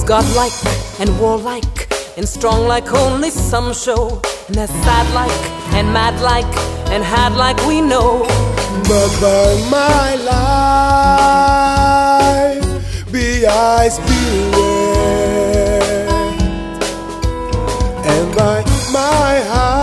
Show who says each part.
Speaker 1: godlike and warlike and strong like only some show, and they're sad like and mad like and had like we know.
Speaker 2: But by my life be I spirit, and by my heart